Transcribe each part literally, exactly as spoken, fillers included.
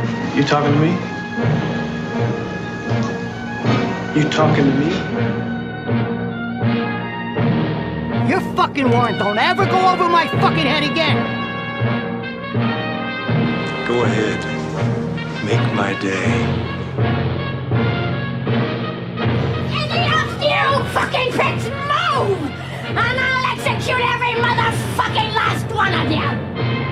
You talking to me? You talking to me? Your fucking warrant don't ever go over my fucking head again! Go ahead. Make my day. Any of you fucking pricks move! And I'll execute every motherfucking last one of you!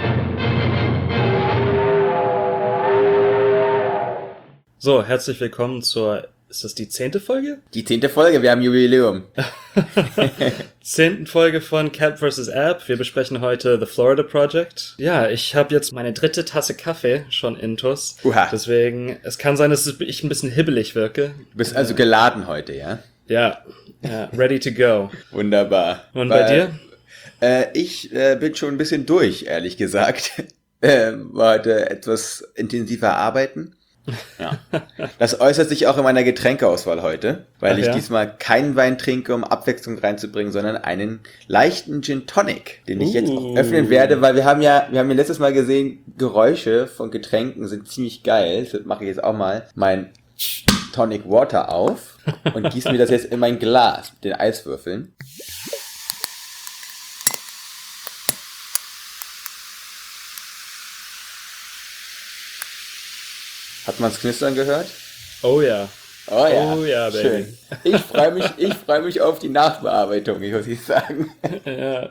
So, herzlich willkommen zur, ist das die zehnte Folge? Die zehnte Folge, wir haben Jubiläum. Zehnten Folge von Cap versus. App. Wir besprechen heute The Florida Project. Ja, ich habe jetzt meine dritte Tasse Kaffee schon intus. Uha. Deswegen, es kann sein, dass ich ein bisschen hibbelig wirke. Du bist also geladen heute, ja? Ja, ja, ready to go. Wunderbar. Und Weil, bei dir? Äh, ich äh, bin schon ein bisschen durch, ehrlich gesagt. äh, war heute etwas intensiver arbeiten. Ja. Das äußert sich auch in meiner Getränkeauswahl heute, weil Ach ich ja? diesmal keinen Wein trinke, um Abwechslung reinzubringen, sondern einen leichten Gin Tonic, den ich Uh. jetzt auch öffnen werde, weil wir haben ja, wir haben ja letztes Mal gesehen, Geräusche von Getränken sind ziemlich geil. Das mache ich jetzt auch mal mein Tonic Water auf und gieße mir das jetzt in mein Glas mit den Eiswürfeln. Hat man's knistern gehört? Oh ja. Oh ja, Oh ja, Baby. schön. Ich freue mich, ich freue mich auf die Nachbearbeitung, ich muss ich sagen. Ja.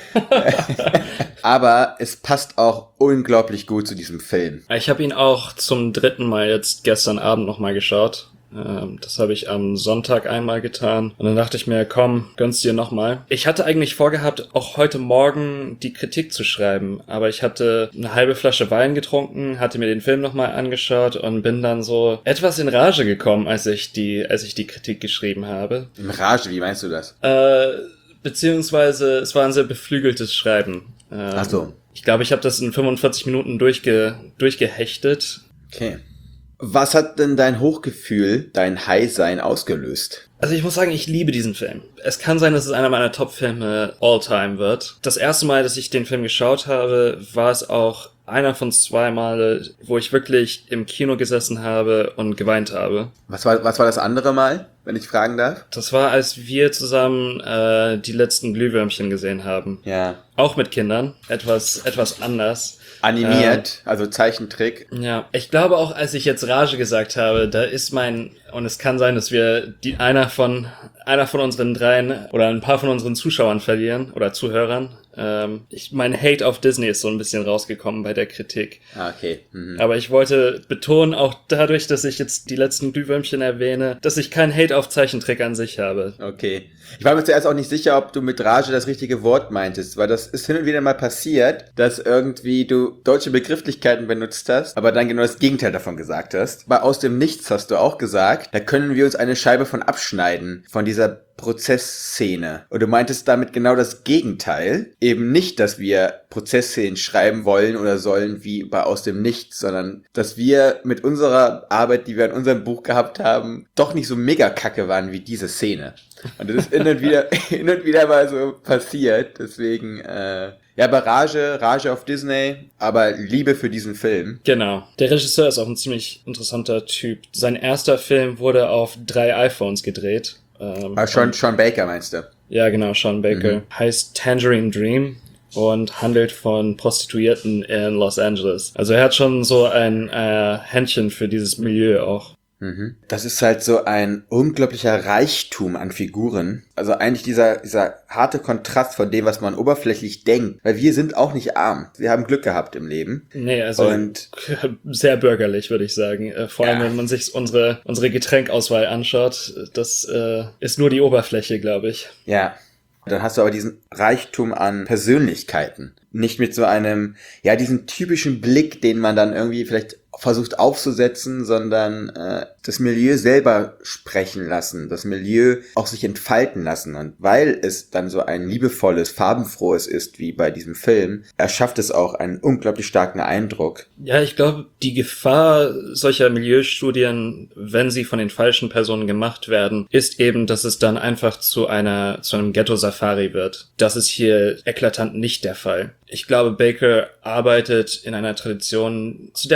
Aber es passt auch unglaublich gut zu diesem Film. Ich habe ihn auch zum dritten Mal jetzt gestern Abend nochmal geschaut. Ähm, Das habe ich am Sonntag einmal getan. Und dann dachte ich mir, komm, gönn's dir nochmal. Ich hatte eigentlich vorgehabt, auch heute Morgen die Kritik zu schreiben. Aber ich hatte eine halbe Flasche Wein getrunken, hatte mir den Film nochmal angeschaut und bin dann so etwas in Rage gekommen, als ich die, als ich die Kritik geschrieben habe. In Rage, wie meinst du das? Äh, beziehungsweise, es war ein sehr beflügeltes Schreiben. Ähm, Ach so. Ich glaube, ich habe das in fünfundvierzig Minuten durchge, durchgehechtet. Okay. Was hat denn dein Hochgefühl, dein High-Sein ausgelöst? Also ich muss sagen, ich liebe diesen Film. Es kann sein, dass es einer meiner Top-Filme all-time wird. Das erste Mal, dass ich den Film geschaut habe, war es auch einer von zwei Male, wo ich wirklich im Kino gesessen habe und geweint habe. Was war, was war das andere Mal, wenn ich fragen darf? Das war, als wir zusammen äh, die letzten Glühwürmchen gesehen haben. Ja. Auch mit Kindern. Etwas, etwas anders. Animiert, also Zeichentrick. Ja, ich glaube auch, als ich jetzt Rage gesagt habe, da ist mein, und es kann sein, dass wir die einer von einer von unseren dreien oder ein paar von unseren Zuschauern verlieren oder Zuhörern. Ähm, ich, mein Hate auf Disney ist so ein bisschen rausgekommen bei der Kritik. Ah, okay. Mhm. Aber ich wollte betonen, auch dadurch, dass ich jetzt die letzten Glühwürmchen erwähne, dass ich keinen Hate auf Zeichentrick an sich habe. Okay. Ich war mir zuerst auch nicht sicher, ob du mit Rage das richtige Wort meintest, weil das ist hin und wieder mal passiert, dass irgendwie du deutsche Begrifflichkeiten benutzt hast, aber dann genau das Gegenteil davon gesagt hast. Bei Aus dem Nichts hast du auch gesagt, da können wir uns eine Scheibe von abschneiden, von dieser Prozessszene. Und du meintest damit genau das Gegenteil. Eben nicht, dass wir Prozessszenen schreiben wollen oder sollen wie bei Aus dem Nichts, sondern dass wir mit unserer Arbeit, die wir in unserem Buch gehabt haben, doch nicht so mega kacke waren wie diese Szene. Und das ist hin und wieder, hin und wieder mal so passiert. Deswegen, äh, ja, aber Rage, Rage auf Disney, aber Liebe für diesen Film. Genau. Der Regisseur ist auch ein ziemlich interessanter Typ. Sein erster Film wurde auf drei iPhones gedreht. Ähm, Ah, Sean, Sean Baker meinst du? Ja, genau, Sean Baker. Mhm. Heißt Tangerine Dream und handelt von Prostituierten in Los Angeles. Also er hat schon so ein äh, Händchen für dieses Milieu auch. Mhm. Das ist halt so ein unglaublicher Reichtum an Figuren. Also eigentlich dieser, dieser harte Kontrast von dem, was man oberflächlich denkt. Weil wir sind auch nicht arm. Wir haben Glück gehabt im Leben. Nee, also Und sehr bürgerlich, würde ich sagen. Äh, vor allem, Ja. wenn man sich unsere unsere Getränkauswahl anschaut. Das äh, ist nur die Oberfläche, glaube ich. ja, dann hast du aber diesen Reichtum an Persönlichkeiten. Nicht mit so einem, ja, diesen typischen Blick, den man dann irgendwie vielleicht versucht aufzusetzen, sondern äh, das Milieu selber sprechen lassen, das Milieu auch sich entfalten lassen. Und weil es dann so ein liebevolles, farbenfrohes ist, wie bei diesem Film, erschafft es auch einen unglaublich starken Eindruck. Ja, ich glaube, die Gefahr solcher Milieustudien, wenn sie von den falschen Personen gemacht werden, ist eben, dass es dann einfach zu einer zu einem Ghetto-Safari wird. Das ist hier eklatant nicht der Fall. Ich glaube, Baker arbeitet in einer Tradition, zu der man auch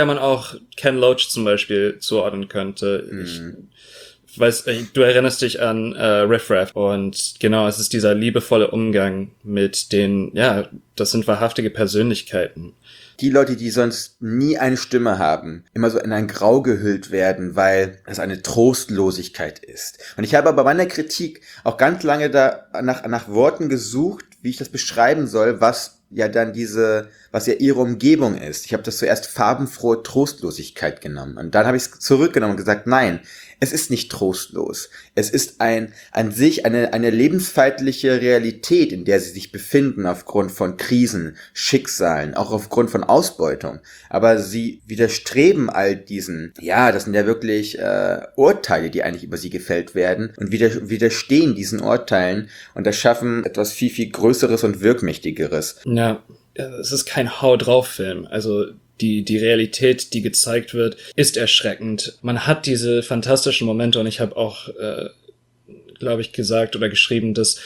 auch Ken Loach zum Beispiel zuordnen könnte. Mhm. Ich weiß, du erinnerst dich an äh, Riff Raff und genau, es ist dieser liebevolle Umgang mit den, ja, das sind wahrhaftige Persönlichkeiten. Die Leute, die sonst nie eine Stimme haben, immer so in ein Grau gehüllt werden, weil es eine Trostlosigkeit ist. Und ich habe aber bei meiner Kritik auch ganz lange da nach, nach Worten gesucht, wie ich das beschreiben soll, was ja dann diese, was ja ihre Umgebung ist. Ich habe das zuerst farbenfrohe Trostlosigkeit genommen. Und dann habe ich es zurückgenommen und gesagt, nein, es ist nicht trostlos. Es ist ein an sich eine eine lebensfeindliche Realität, in der sie sich befinden aufgrund von Krisen, Schicksalen, auch aufgrund von Ausbeutung. Aber sie widerstreben all diesen, ja, das sind ja wirklich äh, Urteile, die eigentlich über sie gefällt werden und wider, widerstehen diesen Urteilen und erschaffen etwas viel, viel Größeres und Wirkmächtigeres. Ja, es ist kein Hau-drauf-Film. Also Die, die Realität, die gezeigt wird, ist erschreckend. Man hat diese fantastischen Momente und ich habe auch, äh, glaube ich, gesagt oder geschrieben, dass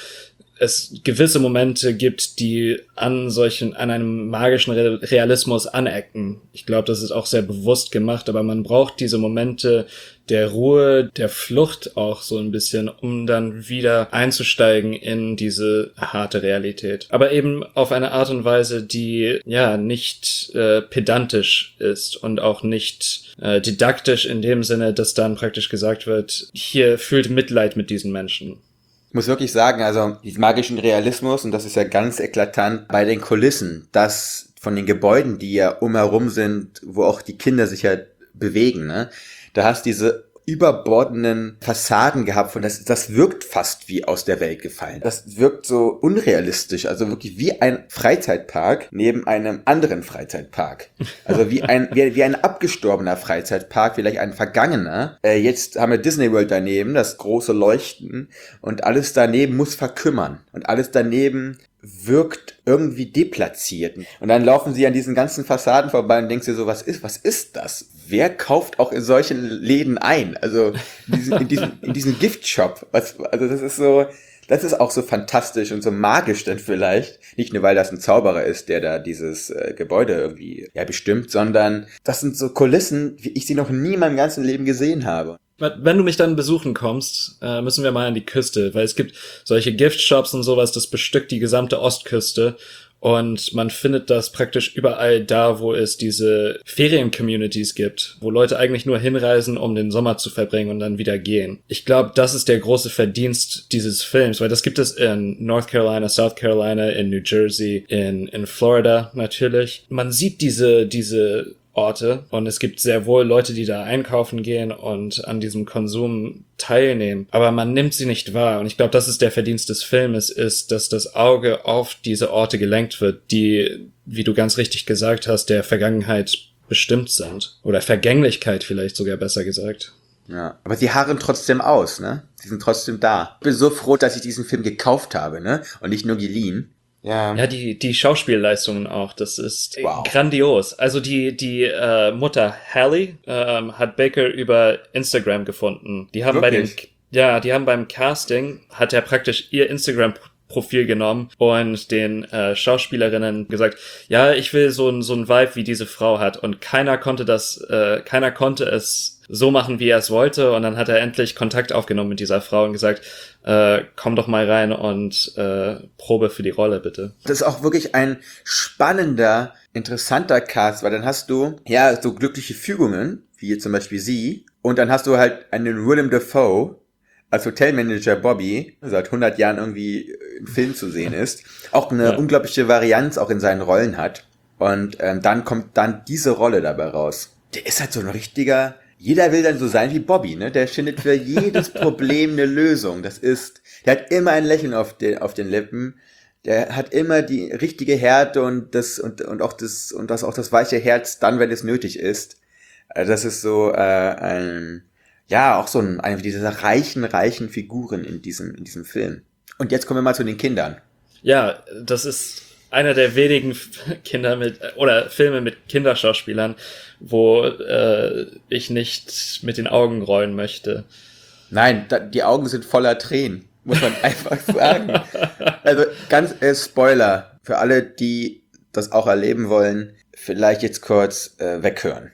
es gewisse Momente gibt, die an solchen, an einem magischen Realismus anecken. Ich glaube, das ist auch sehr bewusst gemacht, aber man braucht diese Momente der Ruhe, der Flucht auch so ein bisschen, um dann wieder einzusteigen in diese harte Realität. Aber eben auf eine Art und Weise, die ja nicht äh, pedantisch ist und auch nicht äh, didaktisch in dem Sinne, dass dann praktisch gesagt wird, hier fühlt Mitleid mit diesen Menschen. Ich muss wirklich sagen, also diesen magischen Realismus, und das ist ja ganz eklatant bei den Kulissen, dass von den Gebäuden, die ja umherum sind, wo auch die Kinder sich ja bewegen, ne, da hast diese überbordenden Fassaden gehabt von das, das wirkt fast wie aus der Welt gefallen. Das wirkt so unrealistisch, also wirklich wie ein Freizeitpark neben einem anderen Freizeitpark. Also wie ein, wie, wie ein abgestorbener Freizeitpark, vielleicht ein vergangener. Äh, jetzt haben wir Disney World daneben, das große Leuchten, und alles daneben muss verkümmern. Und alles daneben wirkt irgendwie deplatziert. Und dann laufen sie an diesen ganzen Fassaden vorbei und denkst dir so, was ist, was ist das? Wer kauft auch in solchen Läden ein? Also in diesen, in diesen, in diesen Giftshop. Was, also das ist so, das ist auch so fantastisch und so magisch dann vielleicht. Nicht nur, weil das ein Zauberer ist, der da dieses äh, Gebäude irgendwie ja bestimmt, sondern das sind so Kulissen, wie ich sie noch nie in meinem ganzen Leben gesehen habe. Wenn du mich dann besuchen kommst, äh, müssen wir mal an die Küste, weil es gibt solche Giftshops und sowas, das bestückt die gesamte Ostküste und man findet das praktisch überall da, wo es diese Ferien-Communities gibt, wo Leute eigentlich nur hinreisen, um den Sommer zu verbringen und dann wieder gehen. Ich glaube, das ist der große Verdienst dieses Films, weil das gibt es in North Carolina, South Carolina, in New Jersey, in, in Florida natürlich. Man sieht diese, diese Orte und es gibt sehr wohl Leute, die da einkaufen gehen und an diesem Konsum teilnehmen, aber man nimmt sie nicht wahr und ich glaube, das ist der Verdienst des Filmes, ist, dass das Auge auf diese Orte gelenkt wird, die, wie du ganz richtig gesagt hast, der Vergangenheit bestimmt sind oder Vergänglichkeit vielleicht sogar besser gesagt. Ja, aber sie harren trotzdem aus, ne? Sie sind trotzdem da. Ich bin so froh, dass ich diesen Film gekauft habe, ne? Und nicht nur geliehen. Ja, ja die die Schauspielleistungen auch, das ist wow. Grandios. Also die die äh, Mutter Hallie ähm, hat Baker über Instagram gefunden. Die haben Wirklich? bei dem ja, die haben beim Casting hat er praktisch ihr Instagram Profil genommen und den äh, Schauspielerinnen gesagt, ja, ich will so ein so ein Vibe wie diese Frau hat und keiner konnte das äh, keiner konnte es so machen, wie er es wollte und dann hat er endlich Kontakt aufgenommen mit dieser Frau und gesagt, äh, komm doch mal rein und äh, Probe für die Rolle, bitte. Das ist auch wirklich ein spannender, interessanter Cast, weil dann hast du, ja, so glückliche Fügungen, wie hier zum Beispiel sie, und dann hast du halt einen Willem Dafoe als Hotelmanager Bobby, seit hundert Jahren irgendwie im Film zu sehen ist, auch eine ja. unglaubliche Varianz auch in seinen Rollen hat und ähm, dann kommt dann diese Rolle dabei raus. Der ist halt so ein richtiger... Jeder will dann so sein wie Bobby, ne? Der findet für jedes Problem eine Lösung. Das ist, der hat immer ein Lächeln auf den, auf den Lippen. Der hat immer die richtige Härte und das, und, und auch das, und das, auch das weiche Herz dann, wenn es nötig ist. Das ist so, äh, ein, ja, auch so ein, eine dieser reichen, reichen Figuren in diesem, in diesem Film. Und jetzt kommen wir mal zu den Kindern. Ja, das ist einer der wenigen Kinder mit oder Filme mit Kinderschauspielern, wo äh, ich nicht mit den Augen rollen möchte. Nein, da, die Augen sind voller Tränen, muss man einfach sagen. Also ganz äh, Spoiler für alle, die das auch erleben wollen, vielleicht jetzt kurz äh, weghören.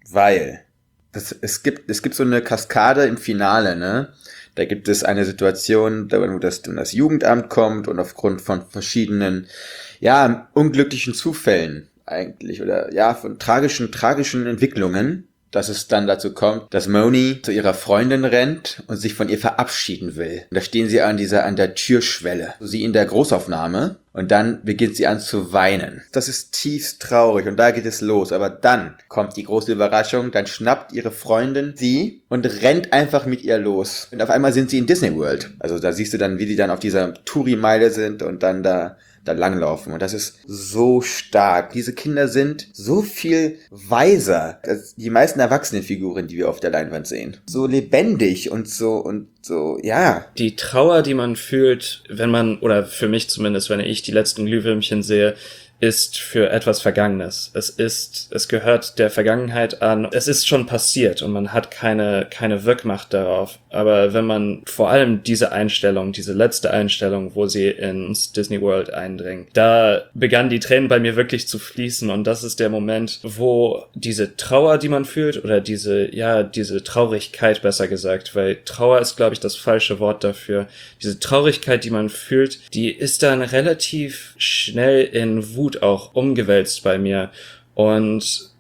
weil das, es gibt es gibt so eine Kaskade im Finale, ne? Da gibt es eine Situation, wo das, wo das Jugendamt kommt und aufgrund von verschiedenen, ja, unglücklichen Zufällen eigentlich oder ja, von tragischen, tragischen Entwicklungen, dass es dann dazu kommt, dass Moni zu ihrer Freundin rennt und sich von ihr verabschieden will. Und da stehen sie an dieser, an der Türschwelle. Sie in der Großaufnahme und dann beginnt sie an zu weinen. Das ist tiefst traurig und da geht es los. Aber dann kommt die große Überraschung, dann schnappt ihre Freundin sie und rennt einfach mit ihr los. Und auf einmal sind sie in Disney World. Also da siehst du dann, wie die dann auf dieser Touri-Meile sind und dann da da langlaufen. Und das ist so stark. Diese Kinder sind so viel weiser als die meisten Erwachsenenfiguren, die wir auf der Leinwand sehen. So lebendig und so und so, ja. Die Trauer, die man fühlt, wenn man, oder für mich zumindest, wenn ich die letzten Glühwürmchen sehe, ist für etwas Vergangenes. Es ist, es gehört der Vergangenheit an. Es ist schon passiert und man hat keine, keine Wirkmacht darauf. Aber wenn man vor allem diese Einstellung, diese letzte Einstellung, wo sie ins Disney World eindringen, da begannen die Tränen bei mir wirklich zu fließen und das ist der Moment, wo diese Trauer, die man fühlt, oder diese, ja, diese Traurigkeit besser gesagt, weil Trauer ist, glaube ich, das falsche Wort dafür. Diese Traurigkeit, die man fühlt, die ist dann relativ schnell in Wut auch umgewälzt bei mir und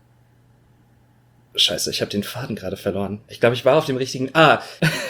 Scheiße, ich habe den Faden gerade verloren. Ich glaube, ich war auf dem richtigen... Ah,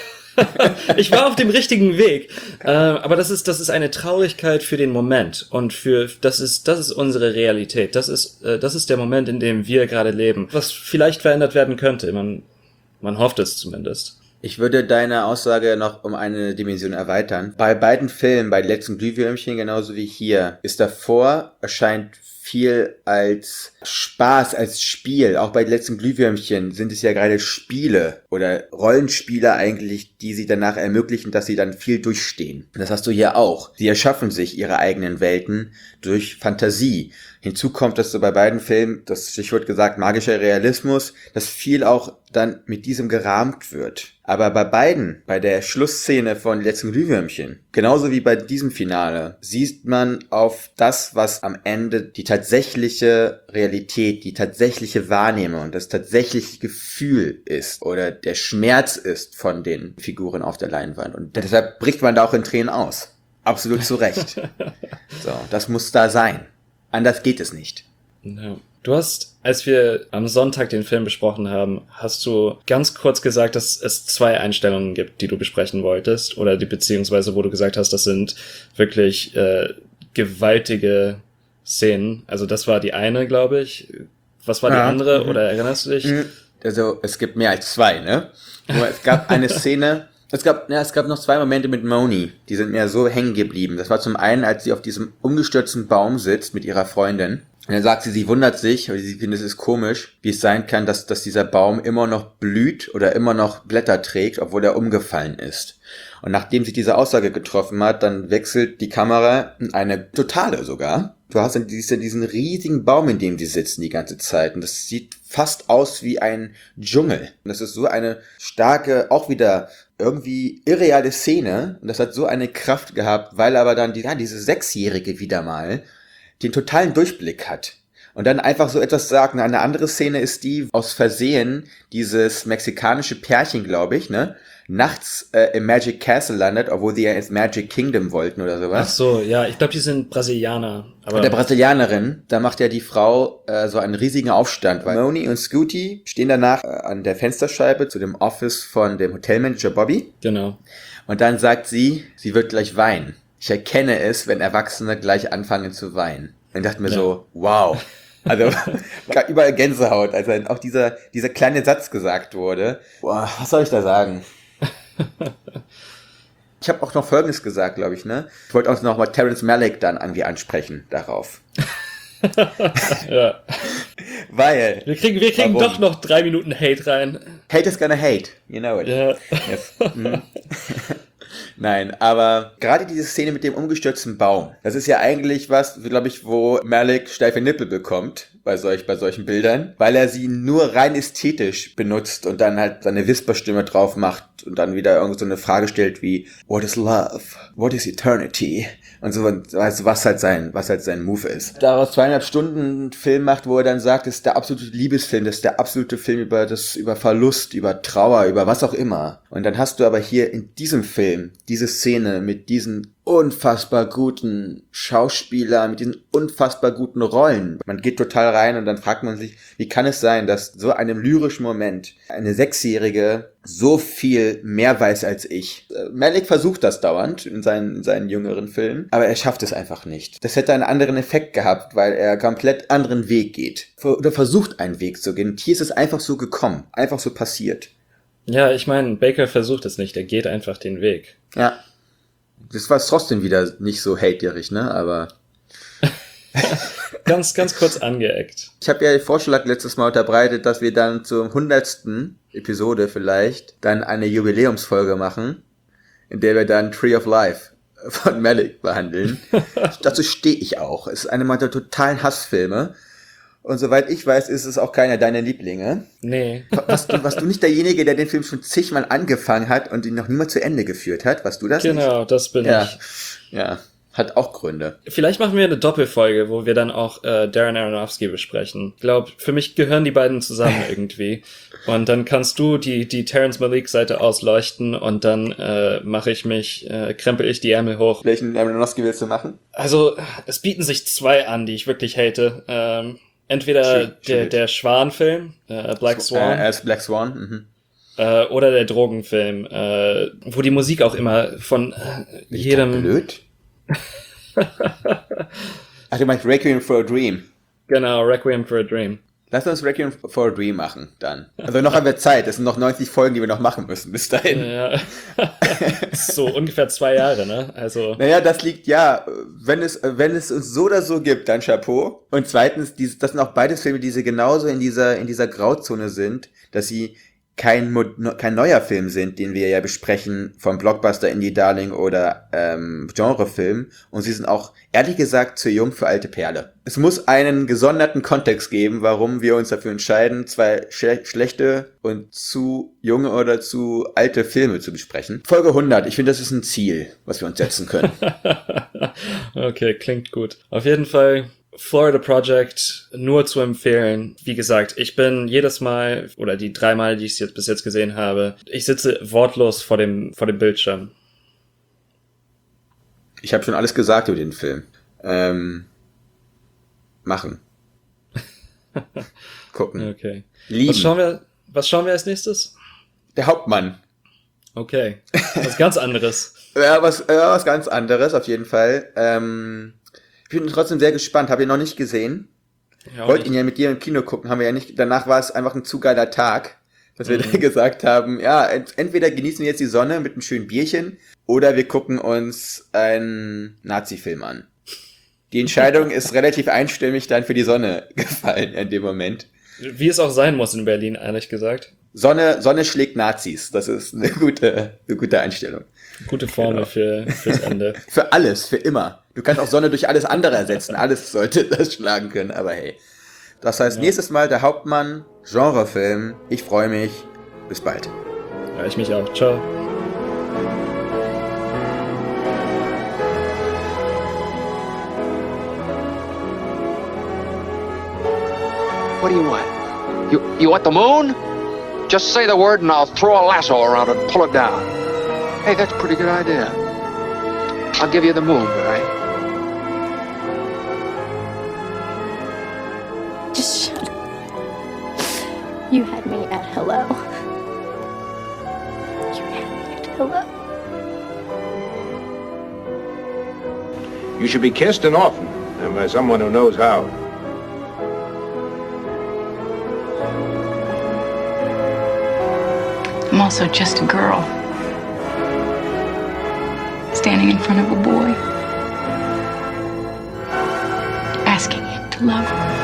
ich war auf dem richtigen Weg. Äh, aber das ist das ist eine Traurigkeit für den Moment und für das ist das ist unsere Realität. Das ist äh, das ist der Moment, in dem wir gerade leben. Was vielleicht verändert werden könnte. Man man hofft es zumindest. Ich würde deine Aussage noch um eine Dimension erweitern. Bei beiden Filmen, bei letzten Glühwürmchen genauso wie hier, ist davor erscheint viel als Spaß, als Spiel. Auch bei letzten Glühwürmchen sind es ja gerade Spiele oder Rollenspiele eigentlich, die sie danach ermöglichen, dass sie dann viel durchstehen. Das hast du hier auch. Sie erschaffen sich ihre eigenen Welten durch Fantasie. Hinzu kommt, dass so bei beiden Filmen, das Stichwort gesagt, magischer Realismus, dass viel auch dann mit diesem gerahmt wird. Aber bei beiden, bei der Schlussszene von Letzten Glühwürmchen, genauso wie bei diesem Finale, sieht man auf das, was am Ende die tatsächliche Realität, die tatsächliche Wahrnehmung, das tatsächliche Gefühl ist oder der Schmerz ist von den Figuren auf der Leinwand. Und deshalb bricht man da auch in Tränen aus. Absolut zu Recht. So, das muss da sein. Anders geht es nicht. Ja. Du hast, als wir am Sonntag den Film besprochen haben, hast du ganz kurz gesagt, dass es zwei Einstellungen gibt, die du besprechen wolltest, oder die beziehungsweise wo du gesagt hast, das sind wirklich äh, gewaltige Szenen. Also das war die eine, glaube ich. Was war die ja. andere? Oder erinnerst du dich? Also es gibt mehr als zwei, ne? Nur es gab eine Szene. Es gab, ja, es gab noch zwei Momente mit Moni, die sind mir so hängen geblieben. Das war zum einen, als sie auf diesem umgestürzten Baum sitzt mit ihrer Freundin. Und dann sagt sie, sie wundert sich, weil sie findet, es ist komisch, wie es sein kann, dass, dass dieser Baum immer noch blüht oder immer noch Blätter trägt, obwohl er umgefallen ist. Und nachdem sie diese Aussage getroffen hat, dann wechselt die Kamera in eine totale sogar. Du hast dann diesen, diesen riesigen Baum, in dem sie sitzen die ganze Zeit. Und das sieht fast aus wie ein Dschungel. Und das ist so eine starke, auch wieder irgendwie irreale Szene. Und das hat so eine Kraft gehabt, weil aber dann die, ja, diese Sechsjährige wieder mal den totalen Durchblick hat. Und dann einfach so etwas sagen. Eine andere Szene ist die, aus Versehen, dieses mexikanische Pärchen, glaube ich, ne, nachts äh, im Magic Castle landet, obwohl sie ja ins Magic Kingdom wollten oder sowas. Ach so, ja, ich glaube, die sind Brasilianer. Aber und der Brasilianerin, da macht ja die Frau äh, so einen riesigen Aufstand, weil Moni und Scooty stehen danach äh, an der Fensterscheibe zu dem Office von dem Hotelmanager Bobby. Genau. Und dann sagt sie, sie wird gleich weinen. Ich erkenne es, wenn Erwachsene gleich anfangen zu weinen. Und dachte mir ja. so, wow. Also überall Gänsehaut, als dann auch dieser, dieser kleine Satz gesagt wurde. Boah, was soll ich da sagen? Ich habe auch noch Folgendes gesagt, glaube ich, ne? Ich wollte auch noch mal Terrence Malick dann irgendwie ansprechen darauf. Ja. Weil. Wir kriegen, wir kriegen doch noch drei Minuten Hate rein. Hate is gonna hate, you know it. Ja. Yes. Mhm. Nein, aber gerade diese Szene mit dem umgestürzten Baum, das ist ja eigentlich was, glaube ich, wo Malick steife Nippel bekommt bei solch, bei solchen Bildern, weil er sie nur rein ästhetisch benutzt und dann halt seine Whisperstimme drauf macht und dann wieder irgend so eine Frage stellt wie What is love? What is eternity? Und so, also was halt sein, was halt sein Move ist. Daraus zweieinhalb Stunden einen Film macht, wo er dann sagt, das ist der absolute Liebesfilm, das ist der absolute Film über das, über Verlust, über Trauer, über was auch immer. Und dann hast du aber hier in diesem Film diese Szene mit diesen unfassbar guten Schauspielern, mit diesen unfassbar guten Rollen. Man geht total rein und dann fragt man sich, wie kann es sein, dass so einem lyrischen Moment eine Sechsjährige so viel mehr weiß als ich. Malick versucht das dauernd in seinen, in seinen jüngeren Filmen, aber er schafft es einfach nicht. Das hätte einen anderen Effekt gehabt, weil er komplett anderen Weg geht. Oder versucht einen Weg zu gehen. Und hier ist es einfach so gekommen, einfach so passiert. Ja, ich meine, Baker versucht es nicht, er geht einfach den Weg. Ja. Das war trotzdem wieder nicht so haterig, ne, aber... ganz, ganz kurz angeeckt. Ich habe ja den Vorschlag letztes Mal unterbreitet, dass wir dann zur hundertsten Episode vielleicht dann eine Jubiläumsfolge machen, in der wir dann Tree of Life von Malick behandeln. Dazu stehe ich auch. Es ist eine meiner totalen Hassfilme. Und soweit ich weiß, ist es auch keiner deiner Lieblinge. Nee. Warst du, warst du nicht derjenige, der den Film schon zigmal angefangen hat und ihn noch niemals zu Ende geführt hat? Warst du das Genau, nicht? Genau, das bin ja. ich. Ja, hat auch Gründe. Vielleicht machen wir eine Doppelfolge, wo wir dann auch äh, Darren Aronofsky besprechen. Ich glaube, für mich gehören die beiden zusammen irgendwie. Und dann kannst du die die Terrence Malick-Seite ausleuchten und dann äh, mache ich mich, äh, krempel ich die Ärmel hoch. Welchen Aronofsky willst du machen? Also, es bieten sich zwei an, die ich wirklich hate. Ähm, entweder Schön, der schön. der Schwan-Film, äh, Black Swan. Äh, er ist Black Swan, mhm. Äh, oder der Drogenfilm, äh, wo die Musik auch immer von äh, jedem... Blöd? Ach, du meinst Requiem for a Dream. Genau, Requiem for a Dream. Lass uns Requiem for a Dream machen, dann. Also noch haben wir Zeit, es sind noch neunzig Folgen, die wir noch machen müssen bis dahin. Ja. So ungefähr zwei Jahre, ne? Also. Naja, das liegt, ja, wenn es, wenn es uns so oder so gibt, dann Chapeau. Und zweitens, diese, das sind auch beides Filme, die sie genauso in dieser, in dieser Grauzone sind, dass sie kein, kein neuer Film sind, den wir ja besprechen, vom Blockbuster, Indie-Darling oder ähm, Genrefilm. Und sie sind auch, ehrlich gesagt, zu jung für alte Perle. Es muss einen gesonderten Kontext geben, warum wir uns dafür entscheiden, zwei schle- schlechte und zu junge oder zu alte Filme zu besprechen. Folge hundert, ich finde, das ist ein Ziel, was wir uns setzen können. Okay, klingt gut. Auf jeden Fall... Florida Project nur zu empfehlen. Wie gesagt, ich bin jedes Mal oder die drei Mal, die ich es jetzt bis jetzt gesehen habe, ich sitze wortlos vor dem vor dem Bildschirm. Ich habe schon alles gesagt über den Film. Ähm, machen. Gucken. Okay. Lieben. Was schauen wir? Was schauen wir als nächstes? Der Hauptmann. Okay. Was ganz anderes. Ja, was, ja, was ganz anderes auf jeden Fall. Ähm, ich bin trotzdem sehr gespannt. Habe ihn noch nicht gesehen. Ja, Wollte ihn ja mit dir im Kino gucken, haben wir ja nicht. Danach war es einfach ein zu geiler Tag, dass wir Mhm. dann gesagt haben, ja, ent- entweder genießen wir jetzt die Sonne mit einem schönen Bierchen oder wir gucken uns einen Nazi-Film an. Die Entscheidung ist relativ einstimmig dann für die Sonne gefallen in dem Moment. Wie es auch sein muss in Berlin, ehrlich gesagt. Sonne, Sonne schlägt Nazis. Das ist eine gute, eine gute Einstellung. Gute Formel für fürs Ende. Für alles, für immer. Du kannst auch Sonne durch alles andere ersetzen. Alles sollte das schlagen können, aber hey. Das heißt, Ja. nächstes Mal der Hauptmann, Genrefilm. Ich freue mich. Bis bald. Ja, ich mich auch. Ciao. What do you want? You, you want the moon? Just say the word and I'll throw a lasso around it and pull it down. Hey, that's a pretty good idea. I'll give you the moon, all right? Just shut up. You had me at hello. You had me at hello. You should be kissed and often, and by someone who knows how. I'm also just a girl, standing in front of a boy, asking him to love her.